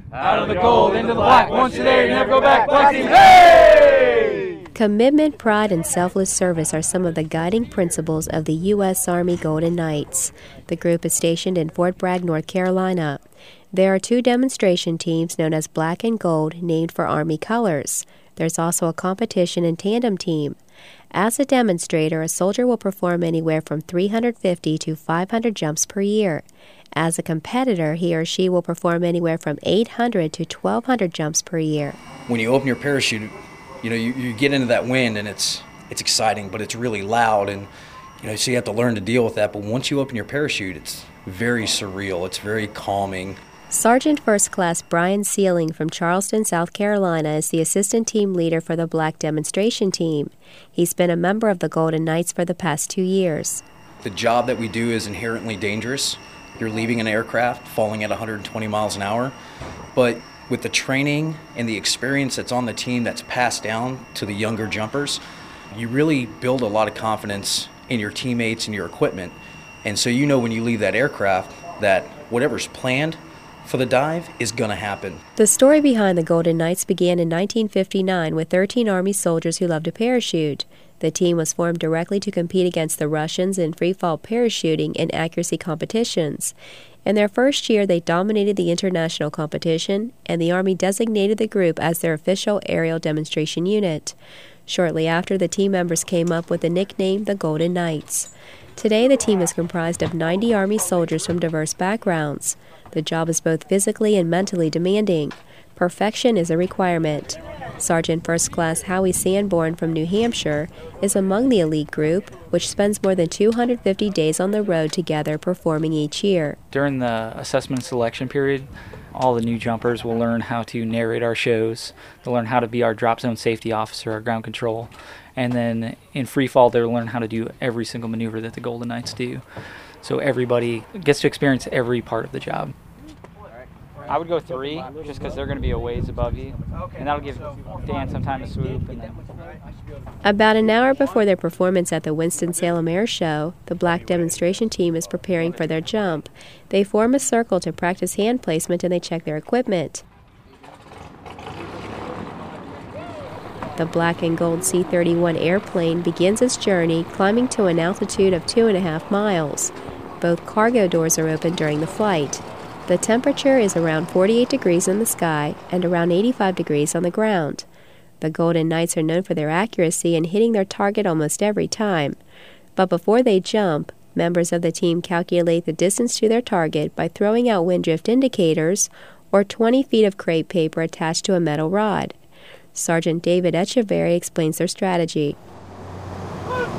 Out of the gold, into the black. Once you're there, you never go back. Black team, hey! Commitment, pride, and selfless service are some of the guiding principles of the U.S. Army Golden Knights. The group is stationed in Fort Bragg, North Carolina. There are 2 demonstration teams known as Black and Gold, named for Army colors. There's also a competition and tandem team. As a demonstrator, a soldier will perform anywhere from 350 to 500 jumps per year. As a competitor, he or she will perform anywhere from 800 to 1,200 jumps per year. When you open your parachute, you get into that wind and it's exciting, but it's really loud, and so you have to learn to deal with that. But once you open your parachute, it's very surreal. It's very calming. Sergeant First Class Brian Sealing from Charleston, South Carolina is the assistant team leader for the Black demonstration team. He's been a member of the Golden Knights for the past 2 years. The job that we do is inherently dangerous. You're leaving an aircraft, falling at 120 miles an hour. But with the training and the experience that's on the team that's passed down to the younger jumpers, you really build a lot of confidence in your teammates and your equipment. And so when you leave that aircraft that whatever's planned for the dive is going to happen. The story behind the Golden Knights began in 1959 with 13 Army soldiers who loved to parachute. The team was formed directly to compete against the Russians in free-fall parachuting and accuracy competitions. In their first year, they dominated the international competition, and the Army designated the group as their official aerial demonstration unit. Shortly after, the team members came up with the nickname the Golden Knights. Today, the team is comprised of 90 Army soldiers from diverse backgrounds. The job is both physically and mentally demanding. Perfection is a requirement. Sergeant First Class Howie Sanborn from New Hampshire is among the elite group, which spends more than 250 days on the road together performing each year. During the assessment and selection period, all the new jumpers will learn how to narrate our shows. They'll learn how to be our drop zone safety officer, our ground control. And then in free fall, they'll learn how to do every single maneuver that the Golden Knights do. So everybody gets to experience every part of the job. I would go 3, just because they're going to be a ways above you, and that'll give Dan some time to swoop. About an hour before their performance at the Winston-Salem Air Show, the Black demonstration team is preparing for their jump. They form a circle to practice hand placement, and they check their equipment. The Black and Gold C-31 airplane begins its journey, climbing to an altitude of 2.5 miles. Both cargo doors are open during the flight. The temperature is around 48 degrees in the sky and around 85 degrees on the ground. The Golden Knights are known for their accuracy in hitting their target almost every time. But before they jump, members of the team calculate the distance to their target by throwing out wind drift indicators or 20 feet of crepe paper attached to a metal rod. Sergeant David Echeverry explains their strategy. Let's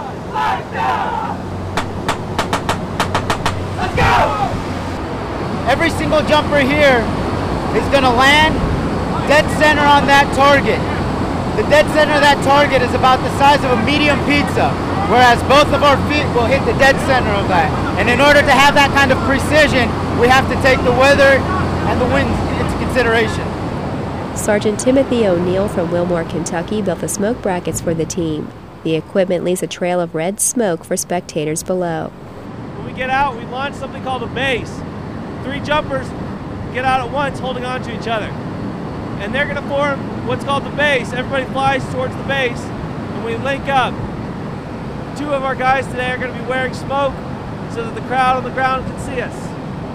go! Every single jumper here is going to land dead center on that target. The dead center of that target is about the size of a medium pizza, whereas both of our feet will hit the dead center of that. And in order to have that kind of precision, we have to take the weather and the wind into consideration. Sergeant Timothy O'Neill from Wilmore, Kentucky built the smoke brackets for the team. The equipment leaves a trail of red smoke for spectators below. When we get out, we launch something called a base. 3 jumpers get out at once holding on to each other. And they're going to form what's called the base. Everybody flies towards the base and we link up. 2 of our guys today are going to be wearing smoke so that the crowd on the ground can see us.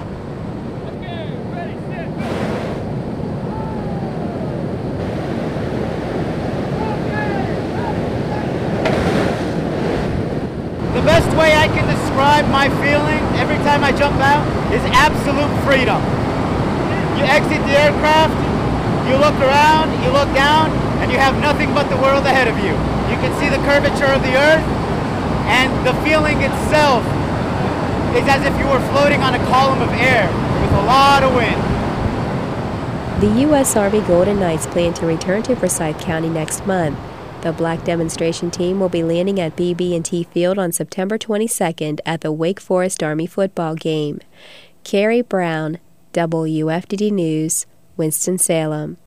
The best way I can describe my feeling every time I jump out is absolute freedom. You exit the aircraft, you look around, you look down, and you have nothing but the world ahead of you. You can see the curvature of the earth, and the feeling itself is as if you were floating on a column of air with a lot of wind. The U.S. Army Golden Knights plan to return to Forsyth County next month. The Black demonstration team will be landing at BB&T Field on September 22nd at the Wake Forest Army football game. Carrie Brown, WFDD News, Winston-Salem.